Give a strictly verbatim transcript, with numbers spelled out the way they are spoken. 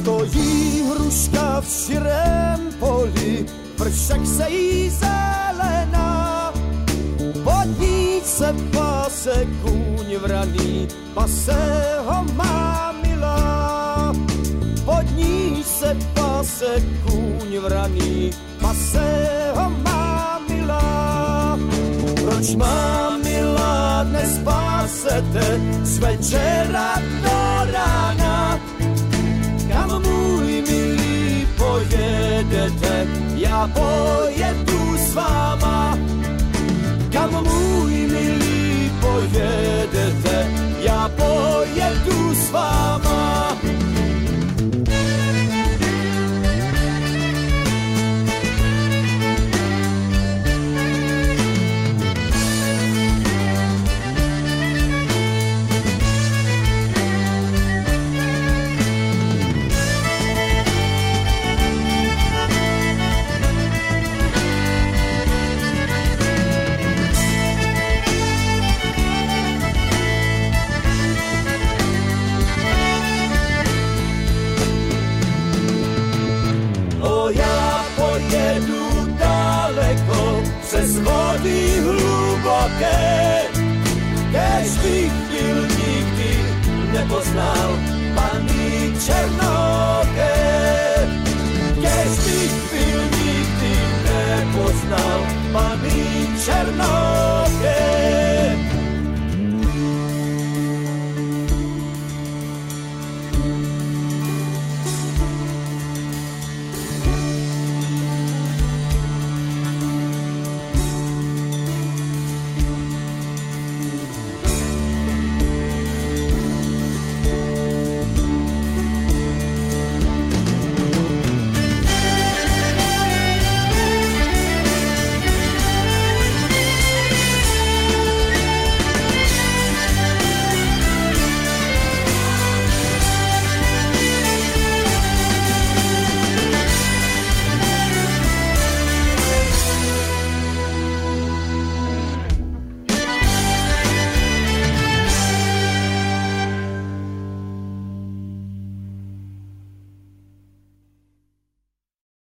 Stojí hruška v širém poli, vršek se jí zelená. Pod ní se pase kůň vraný, pase ho má milá. Pod ní se pase kůň vraný, pase ho má milá. Proč má milá dnes pásete z večera do rána? Kam můj milý pojedete, já pojedu s váma. Kam můj milý pojedete, já pojedu s váma. Přes vody hluboké, kéž bych byl nikdy nepoznal paní černou.